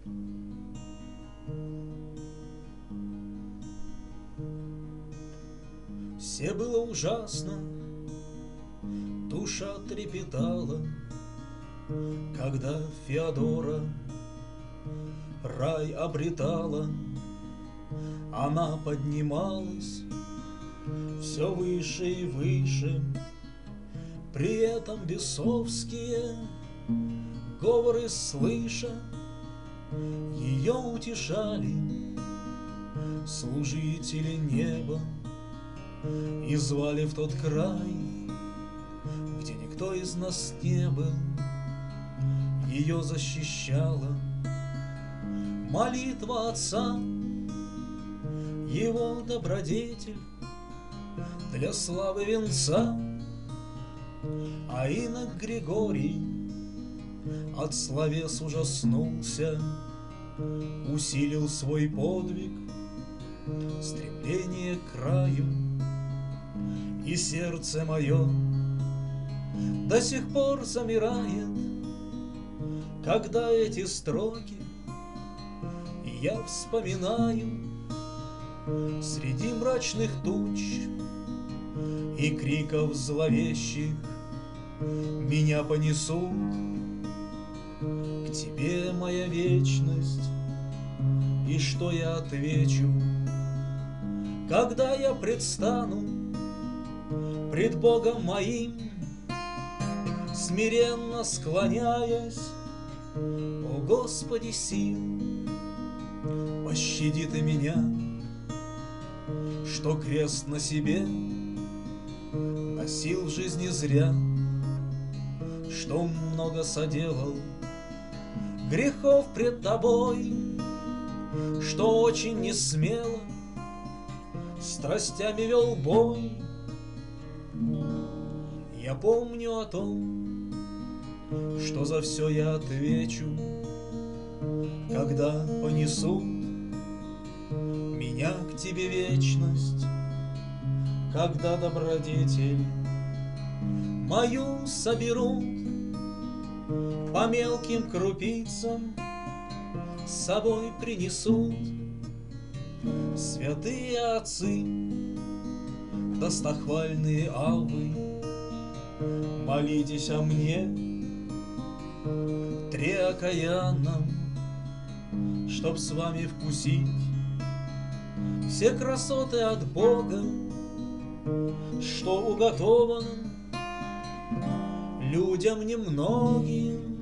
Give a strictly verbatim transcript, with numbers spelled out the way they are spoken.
Все было ужасно, душа трепетала, когда Феодора рай обретала. Она поднималась все выше и выше, при этом бесовские говоры слыша, ее утешали служители неба и звали в тот край, где никто из нас не был. Ее защищала молитва отца, его добродетель для славы венца. А инок Григорий от словес ужаснулся, усилил свой подвиг, стремление к краю. И сердце мое до сих пор замирает, когда эти строки я вспоминаю. Среди мрачных туч и криков зловещих меня понесут к тебе, моя вечность. И что я отвечу, когда я предстану пред Богом моим, смиренно склоняясь? О Господи сил, пощади Ты меня, что крест на себе носил в жизни зря, что много соделал грехов пред Тобой, что очень несмело страстями вел бой. Я помню о том, что за все я отвечу, когда понесут меня к Тебе вечность, когда добродетель мою соберут по мелким крупицам, с собой принесут святые отцы, достохвальные авы. Молитесь о мне, триокаянном, чтоб с вами вкусить все красоты от Бога, что уготовано людям немногим.